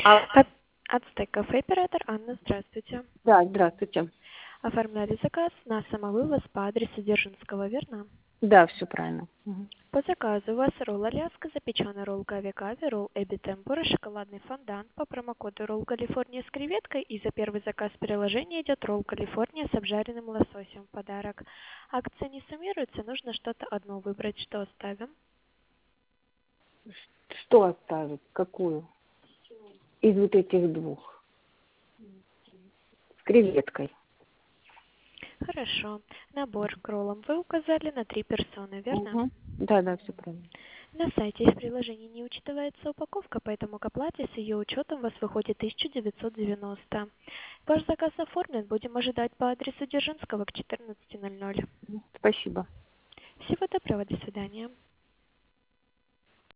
А, Ацтек кафе, оператор Анна, здравствуйте. да, здравствуйте. Оформляли заказ на самовывоз по адресу Дзержинского, верно? Да, все правильно. Мгм. По заказу у вас ролл Аляска, запеченный ролл Кави-Кави, ролл Эбби Темпура, шоколадный фондан по промокоду ролл Калифорния с креветкой, и за первый заказ приложения идет ролл Калифорния с обжаренным лососем в подарок. Акция не суммируется, нужно что-то одно выбрать, что оставим. Что оставить? Какую? Из вот этих двух. С креветкой. Хорошо. Набор к роллам вы указали на 3 персоны, верно? Угу. Да, да, все правильно. На сайте и в приложении не учитывается упаковка, поэтому к оплате с ее учетом у вас выходит 1990. Ваш заказ оформлен, будем ожидать по адресу Дзержинского к 14:00. Спасибо. Всего доброго, до свидания.